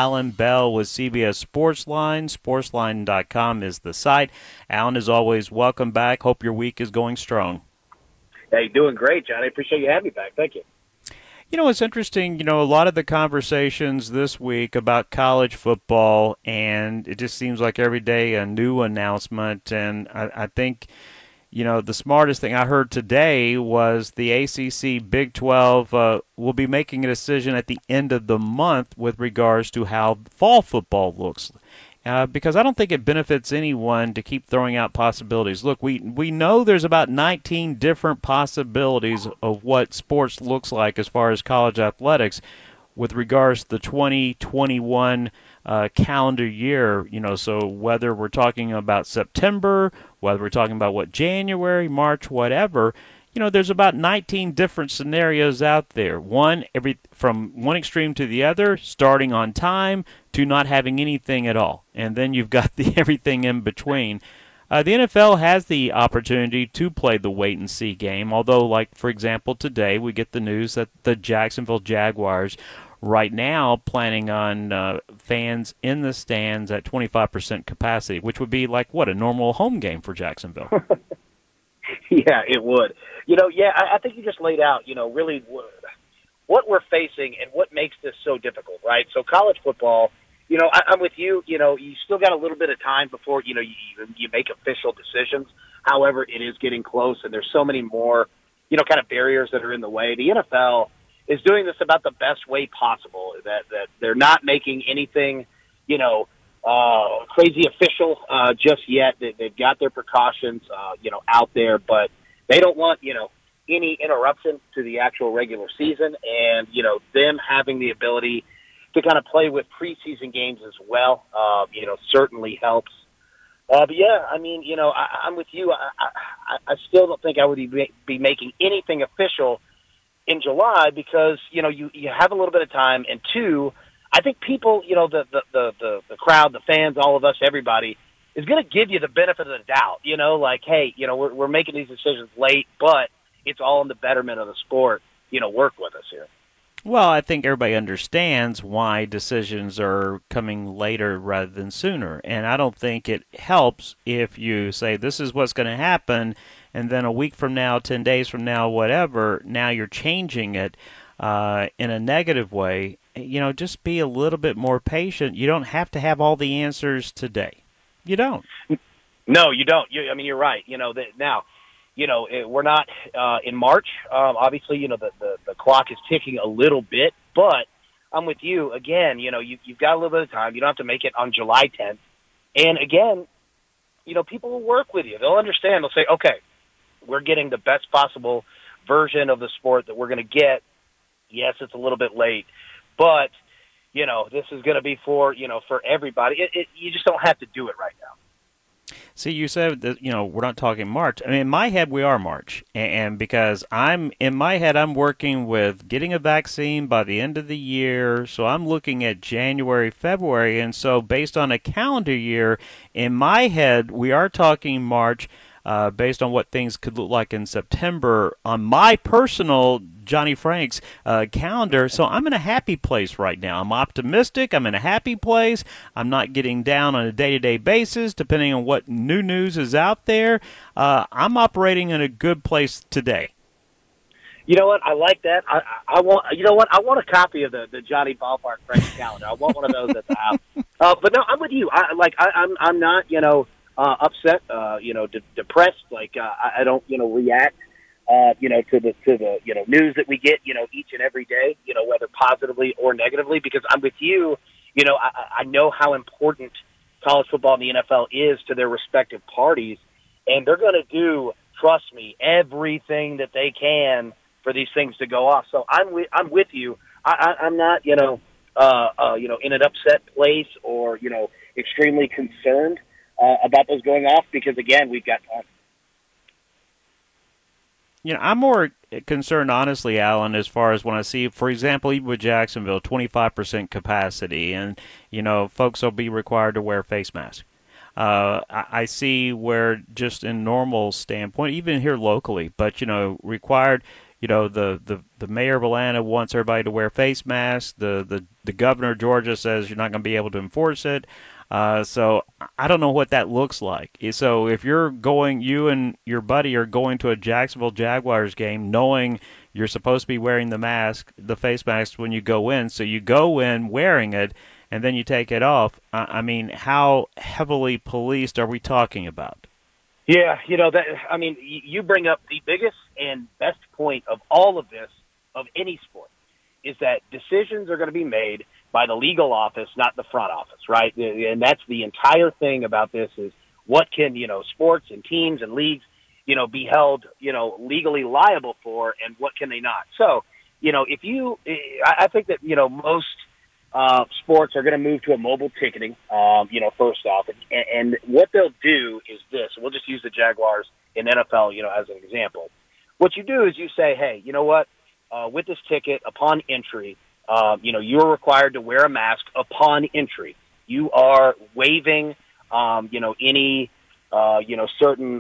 Alan Bell with CBS Sportsline. Sportsline.com is the site. Alan, as always, welcome back. Hope your week is going strong. Hey, doing great, John. I appreciate you having me back. Thank you. It's interesting, a lot of the conversations this week about college football, and it just seems like every day a new announcement. And I think, the smartest thing I heard today was the ACC Big 12 will be making a decision at the end of the month with regards to how fall football looks. Because I don't think it benefits anyone to keep throwing out possibilities. Look, we know there's about 19 different possibilities of what sports looks like as far as college athletics with regards to the 2021 calendar year. So whether we're talking about September, whether we're talking about January, March, whatever, there's about 19 different scenarios out there. From one extreme to the other, starting on time to not having anything at all, and then you've got the everything in between. The NFL has the opportunity to play the wait and see game, although, like for example, today we get the news that the Jacksonville Jaguars right now planning on fans in the stands at 25% capacity, which would be like a normal home game for Jacksonville. Yeah, it would. I think you just laid out, really what we're facing and what makes this so difficult, right? So college football, I'm with you. You still got a little bit of time before, you make official decisions. However, it is getting close, and there's so many more, kind of barriers that are in the way. The NFL is doing this about the best way possible, that they're not making anything, crazy official just yet. They've got their precautions, out there, but they don't want, any interruption to the actual regular season, and them having the ability to kind of play with preseason games as well, certainly helps. But yeah, I mean, I'm with you. I still don't think I would be making anything official in July because you have a little bit of time, and two, I think people, the crowd, the fans, all of us, everybody is going to give you the benefit of the doubt. Like, hey, we're making these decisions late, but it's all in the betterment of the sport. Work with us here. Well, I think everybody understands why decisions are coming later rather than sooner. And I don't think it helps if you say this is what's going to happen, and then a week from now, 10 days from now, whatever, now you're changing it in a negative way. Just be a little bit more patient. You don't have to have all the answers today. You don't. No, you don't. You're right. Now, we're not in March. Obviously, the clock is ticking a little bit, but I'm with you. Again, you've got a little bit of time. You don't have to make it on July 10th. And again, people will work with you. They'll understand. They'll say, okay, we're getting the best possible version of the sport that we're going to get. Yes, it's a little bit late, but, this is going to be for everybody. You just don't have to do it right now. See, you said that, we're not talking March. I mean, in my head, we are March. And because in my head, I'm working with getting a vaccine by the end of the year. So I'm looking at January, February. And so based on a calendar year, in my head, we are talking March. Based on what things could look like in September on my personal Johnny Franks calendar. So I'm in a happy place right now. I'm optimistic. I'm in a happy place. I'm not getting down on a day-to-day basis, depending on what new news is out there. I'm operating in a good place today. You know what? I like that. I want. You know what? I want a copy of the Johnny Ballpark Frank calendar. I want one of those at the house. But no, I'm with you. I'm not. Upset. Depressed. Like I don't. React. To the news that we get. Each and every day. Whether positively or negatively. Because I'm with you. I know how important college football and the NFL is to their respective parties, and they're going to do. Trust me, everything that they can for these things to go off. So I'm with you. I'm not in an upset place or extremely concerned about those going off because again we've got time. I'm more concerned, honestly, Alan, as far as when I see, for example, even with Jacksonville, 25% capacity, and folks will be required to wear face masks. I see where just in normal standpoint, even here locally, but required. the mayor of Atlanta wants everybody to wear face masks. The governor of Georgia says you're not going to be able to enforce it. So I don't know what that looks like. So if you and your buddy are going to a Jacksonville Jaguars game, knowing you're supposed to be wearing the face mask when you go in, so you go in wearing it, and then you take it off. I mean, how heavily policed are we talking about? Yeah, that. I mean, you bring up the biggest and best point of all of this, of any sport, is that decisions are going to be made by the legal office, not the front office, right? And that's the entire thing about this is what can sports and teams and leagues be held legally liable for, and what can they not. So if I think that most sports are going to move to a mobile ticketing, first off. And what they'll do is this. We'll just use the Jaguars in NFL, as an example. What you do is you say, hey, you know what? With this ticket, upon entry, you're required to wear a mask upon entry. You are waiving, any, certain,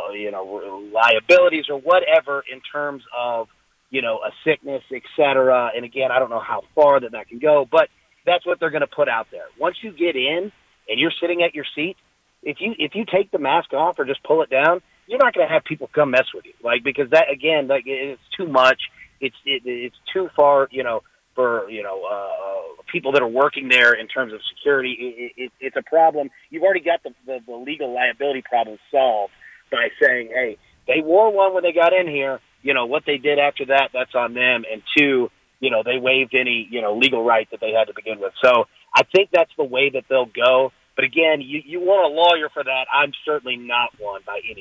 liabilities or whatever in terms of, a sickness, et cetera. And again, I don't know how far that can go, but that's what they're going to put out there. Once you get in and you're sitting at your seat, if you take the mask off or just pull it down, you're not going to have people come mess with you, because that, again, it's too much. It's too far, for people that are working there in terms of security. It's a problem. You've already got the legal liability problem solved by saying, hey, they wore one when they got in here. What they did after that, that's on them. And two, they waived any, legal right that they had to begin with. So I think that's the way that they'll go. But again, you want a lawyer for that. I'm certainly not one by any means.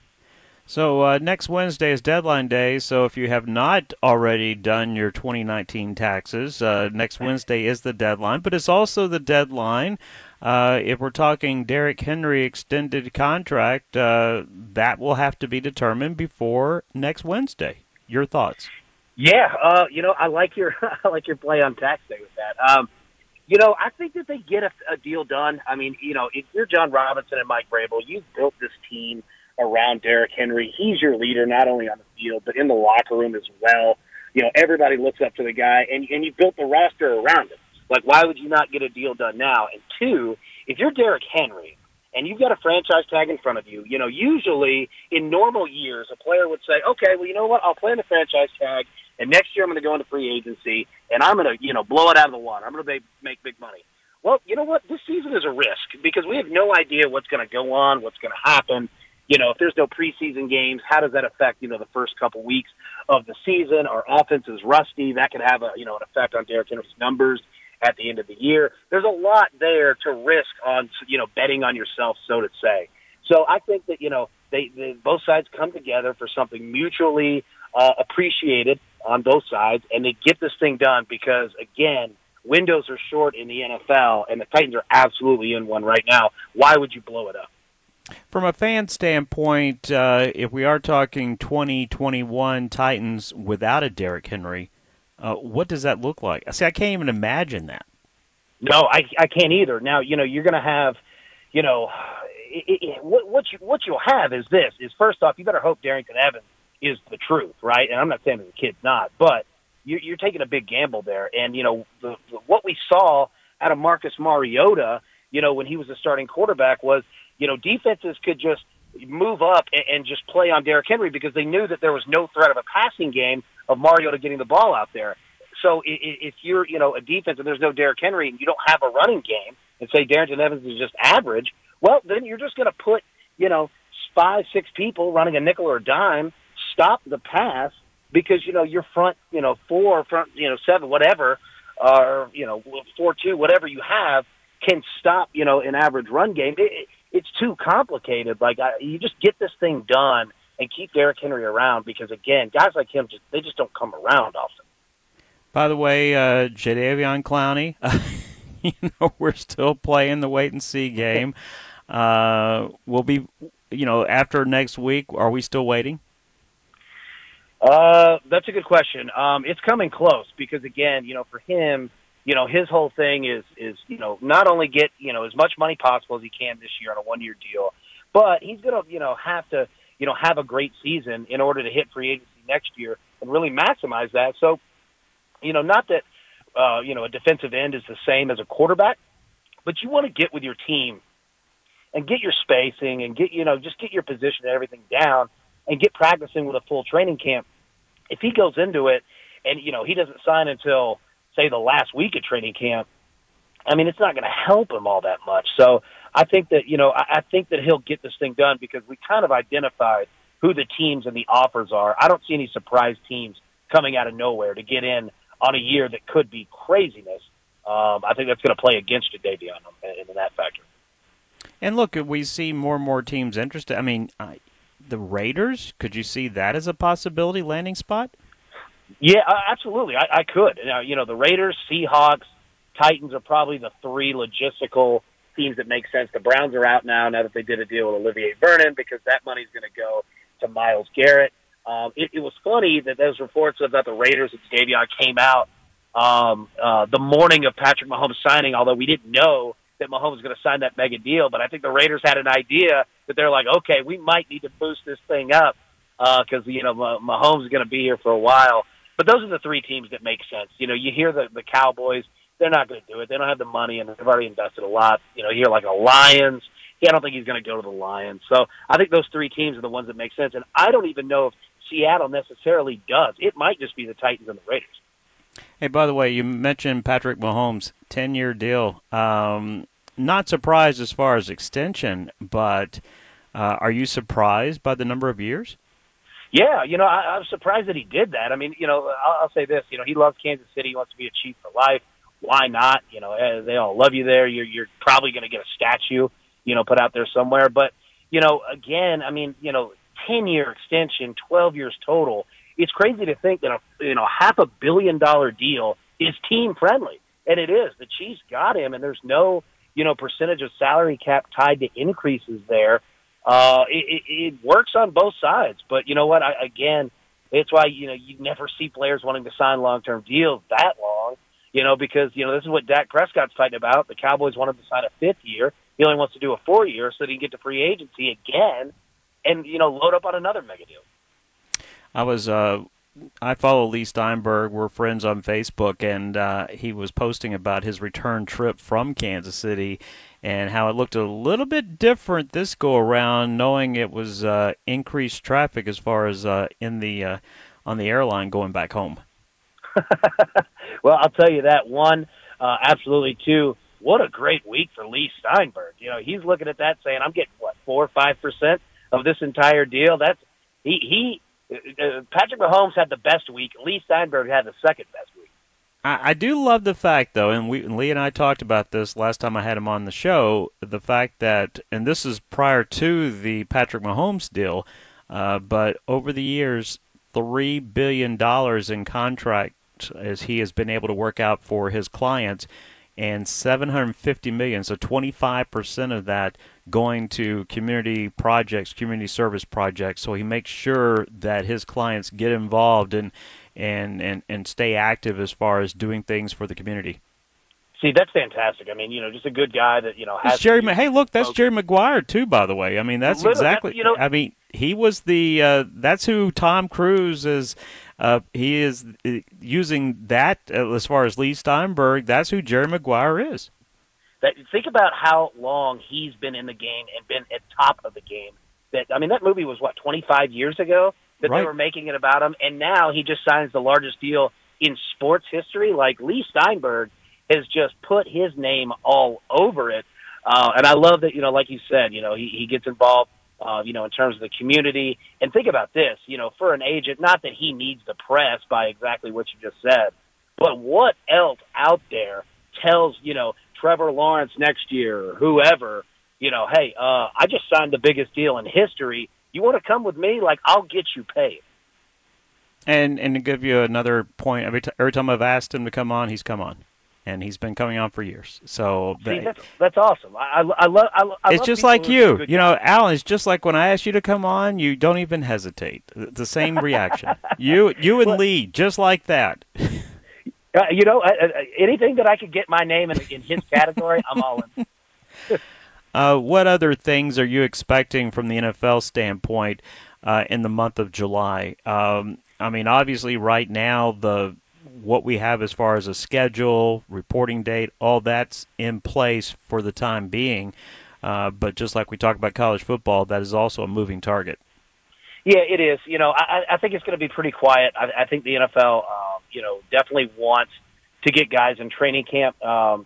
So next Wednesday is deadline day. So if you have not already done your 2019 taxes, next Wednesday is the deadline. But it's also the deadline. If we're talking Derrick Henry extended contract, that will have to be determined before next Wednesday. Your thoughts? Yeah, I like your I like your play on tax day with that. I think that they get a deal done. I mean, if you're John Robinson and Mike Vrabel, you've built this team around Derrick Henry. He's your leader, not only on the field, but in the locker room as well. Everybody looks up to the guy, and you built the roster around him. Like, why would you not get a deal done now? And two, if you're Derrick Henry and you've got a franchise tag in front of you, usually in normal years, a player would say, okay, well, you know what? I'll play in the franchise tag, and next year I'm going to go into free agency, and I'm going to, blow it out of the water. I'm going to make big money. Well, you know what? This season is a risk because we have no idea what's going to go on, what's going to happen. If there's no preseason games, how does that affect, the first couple weeks of the season? Our offense is rusty. That could have an effect on Derrick Henry's numbers at the end of the year. There's a lot there to risk on, betting on yourself, so to say. So I think that, they both sides come together for something mutually appreciated on both sides, and they get this thing done because, again, windows are short in the NFL, and the Titans are absolutely in one right now. Why would you blow it up? From a fan standpoint, if we are talking 2021 Titans without a Derrick Henry, what does that look like? See, I can't even imagine that. No, I can't either. Now, you're going to have, what you'll have is this, is first off, you better hope Darrington Evans is the truth, right? And I'm not saying that the kid's not, but you're taking a big gamble there. And, what we saw out of Marcus Mariota, when he was a starting quarterback was, defenses could just move up and just play on Derrick Henry because they knew that there was no threat of a passing game of Mariota getting the ball out there. So if you're, a defense and there's no Derrick Henry and you don't have a running game and say Darrington Evans is just average, well, then you're just going to put, 5, 6 people running a nickel or a dime, stop the pass because, your front, 4, front, 7, whatever, or, 4-2, whatever you have can stop, an average run game. It's too complicated. You just get this thing done and keep Derrick Henry around because, again, guys like him, they just don't come around often. By the way, Jadeveon Clowney, we're still playing the wait and see game. We'll be, after next week, are we still waiting? That's a good question. It's coming close because, again, for him, his whole thing is not only get, as much money possible as he can this year on a 1-year deal, but he's going to, have to, have a great season in order to hit free agency next year and really maximize that. So, not that, a defensive end is the same as a quarterback, but you want to get with your team and get your spacing and just get your position and everything down and get practicing with a full training camp. If he goes into it and, he doesn't sign until, say, the last week of training camp, I mean, it's not going to help him all that much. So I think that, I think that he'll get this thing done because we kind of identified who the teams and the offers are. I don't see any surprise teams coming out of nowhere to get in on a year that could be craziness. I think that's going to play against Davion in that factor. And look, we see more and more teams interested. I mean, the Raiders, could you see that as a possibility landing spot? Yeah, absolutely. I could. Now, the Raiders, Seahawks, Titans are probably the three logistical teams that make sense. The Browns are out now that they did a deal with Olivier Vernon because that money's going to go to Myles Garrett. It was funny that those reports about the Raiders and Davion came out the morning of Patrick Mahomes signing, although we didn't know that Mahomes was going to sign that mega deal. But I think the Raiders had an idea that they're like, okay, we might need to boost this thing up because, Mahomes is going to be here for a while. But those are the three teams that make sense. You hear the Cowboys, they're not going to do it. They don't have the money, and they've already invested a lot. You hear like the Lions. Yeah, I don't think he's going to go to the Lions. So I think those three teams are the ones that make sense. And I don't even know if Seattle necessarily does. It might just be the Titans and the Raiders. Hey, by the way, you mentioned Patrick Mahomes, 10-year deal. Not surprised as far as extension, but are you surprised by the number of years? Yeah, I'm surprised that he did that. I mean, I'll say this. He loves Kansas City. He wants to be a Chief for life. Why not? They all love you there. You're probably going to get a statue, put out there somewhere. But, again, I mean, 10-year extension, 12 years total. It's crazy to think that a $500 million deal is team friendly, and it is. The Chiefs got him, and there's no percentage of salary cap tied to increases there. It works on both sides, but you know what? Again, it's why you never see players wanting to sign long-term deals that long. Because this is what Dak Prescott's fighting about. The Cowboys wanted to sign a fifth year. He only wants to do a 4-year so that he can get to free agency again, and load up on another mega deal. I follow Lee Steinberg. We're friends on Facebook, and he was posting about his return trip from Kansas City and how it looked a little bit different this go around, knowing it was increased traffic as far as on the airline going back home. Well, I'll tell you that. One, absolutely. Two, what a great week for Lee Steinberg. He's looking at that saying, I'm getting, 4 or 5% of this entire deal. That's Patrick Mahomes had the best week. Lee Steinberg had the second best week. I do love the fact, though, and Lee and I talked about this last time I had him on the show, the fact that, and this is prior to the Patrick Mahomes deal, but over the years, $3 billion in contract as he has been able to work out for his clients, and $750 million, so 25% of that going to community projects, community service projects. So he makes sure that his clients get involved and stay active as far as doing things for the community. See, that's fantastic. I mean, just a good guy that has. Hey, look, that's Jerry Maguire too, by the way. I mean, that's exactly. I mean, he was the. That's who Tom Cruise is. He is using that as far as Lee Steinberg. That's who Jerry Maguire is. Think about how long he's been in the game and been at top of the game. That movie was 25 years ago that right. They were making it about him, and now he just signs the largest deal in sports history. Like Lee Steinberg has just put his name all over it. And I love that, like you said, he gets involved, in terms of the community. And think about this, for an agent, not that he needs the press by exactly what you just said, but what else out there tells, Trevor Lawrence next year or whoever, hey, I just signed the biggest deal in history. You want to come with me? Like, I'll get you paid. And to give you another point, every time I've asked him to come on, he's come on. And he's been coming on for years. So see, that's awesome. I love. It's just like you, Alan. It's just like when I ask you to come on, you don't even hesitate. The same reaction. You and Lee, just like that. Anything that I could get my name in his category, I'm all in. What other things are you expecting from the NFL standpoint in the month of July? I mean, obviously, right now what we have as far as a schedule, reporting date, all that's in place for the time being. But just like we talked about college football, that is also a moving target. Yeah, it is. I think it's going to be pretty quiet. I think the NFL, definitely wants to get guys in training camp,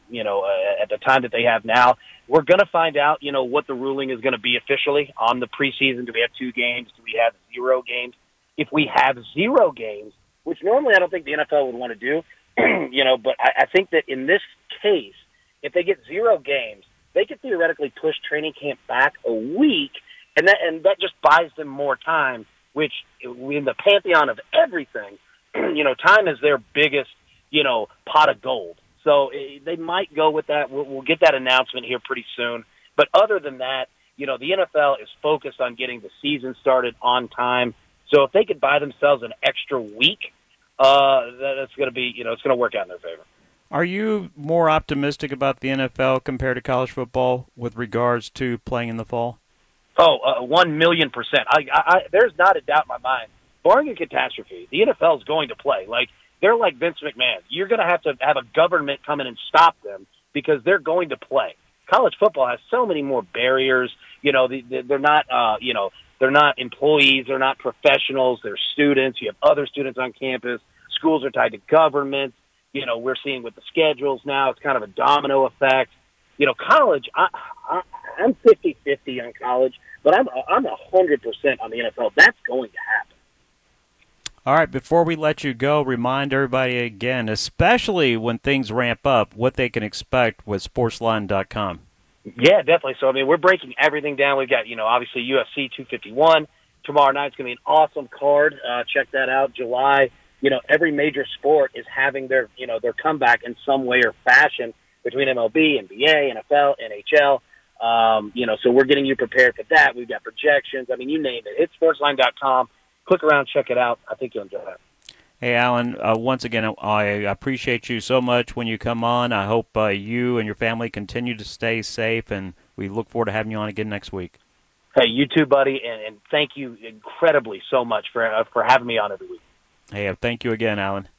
at the time that they have now. We're going to find out, what the ruling is going to be officially on the preseason. Do we have 2 games? Do we have 0 games? If we have 0 games, which normally I don't think the NFL would want to do, but I think that in this case, if they get 0 games, they could theoretically push training camp back a week, and that just buys them more time, which in the pantheon of everything, time is their biggest, pot of gold. So they might go with that. We'll get that announcement here pretty soon. But other than that, the NFL is focused on getting the season started on time. So if they could buy themselves an extra week, that's going to be, it's going to work out in their favor. Are you more optimistic about the NFL compared to college football with regards to playing in the fall? Oh, 1,000,000%. There's not a doubt in my mind. Barring a catastrophe, the NFL is going to play. Like, they're like Vince McMahon. You're going to have a government come in and stop them because they're going to play. College football has so many more barriers. They're not, they're not employees. They're not professionals. They're students. You have other students on campus. Schools are tied to governments. We're seeing with the schedules now, it's kind of a domino effect. College, I'm 50-50 on college, but I'm 100% on the NFL. That's going to happen. All right, before we let you go, remind everybody again, especially when things ramp up, what they can expect with Sportsline.com. Yeah, definitely. So, I mean, we're breaking everything down. We've got, obviously UFC 251. Tomorrow night's going to be an awesome card. Check that out. July, every major sport is having their comeback in some way or fashion between MLB, NBA, NFL, NHL. So we're getting you prepared for that. We've got projections. I mean, you name it. It's sportsline.com. Click around, check it out. I think you'll enjoy it. Hey, Alan, once again, I appreciate you so much when you come on. I hope you and your family continue to stay safe, and we look forward to having you on again next week. Hey, you too, buddy, and thank you incredibly so much for having me on every week. Hey, thank you again, Alan.